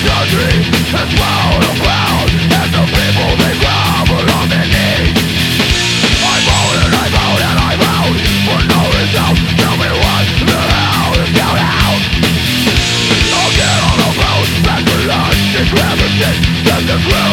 country has fallen around, and the people they grovel on their knees. I voted for no result. Tell me what the hell is going on. I'll get on the road, back to lunch, and grab a shit, send the crew